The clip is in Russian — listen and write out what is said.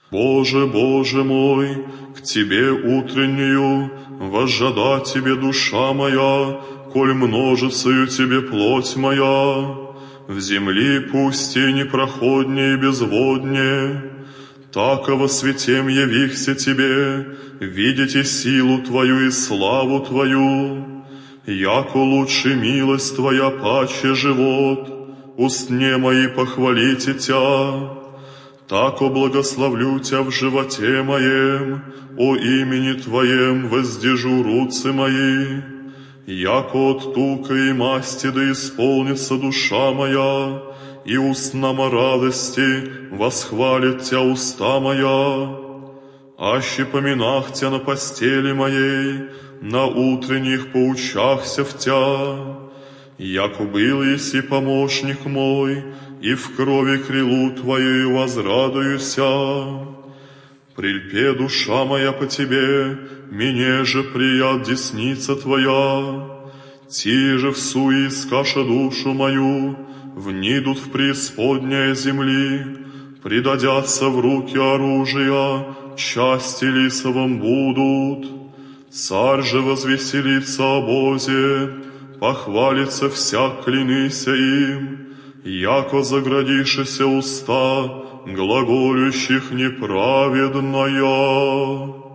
Боже, Боже мой, к Тебе утреннюю возжада Тебе душа моя, коль множицею Тебе плоть моя. В земли пусти непроходнее и безводнее, тако во святем явихся Тебе, видите силу Твою и славу Твою. Яко лучше милость Твоя паче живот, устне мои похвалите Тя. Тако благословлю Тя в животе моем, о имени Твоем воздержу руцы мои. Яко от тука и масти да исполнится душа моя, и устнам радости восхвалит Тя уста моя. Аще поминах Тя на постели моей, на утренних поучахся в Тя. Яко был еси помощник мой, и в крови крилу Твоею возрадуюся. Прильпе душа моя по Тебе, мне же прият десница Твоя. Ти же всуе искаша душу мою, внидут в преисподняя земли, предадятся в руки оружия, части лисовом будут. Царь же возвеселится о Бозе, похвалится всяк, клянися им, яко заградишися уста глаголющих неправедная.